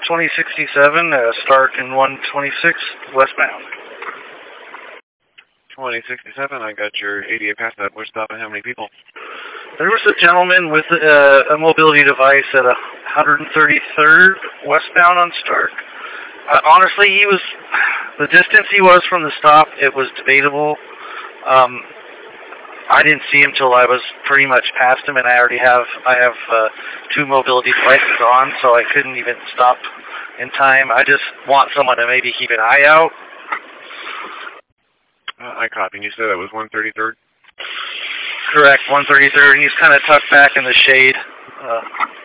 2067, Stark and 126 westbound. 2067, I got your 88 past that. We're stopping how many people? There was a gentleman with a mobility device at 133rd westbound on Stark. Honestly, the distance he was from the stop, it was debatable. I didn't see him till I was pretty much past him, and I have two mobility devices on, so I couldn't even stop in time. I just want someone to maybe keep an eye out. I copy. And you said that was 133rd? Correct, 133rd. He's kind of tucked back in the shade.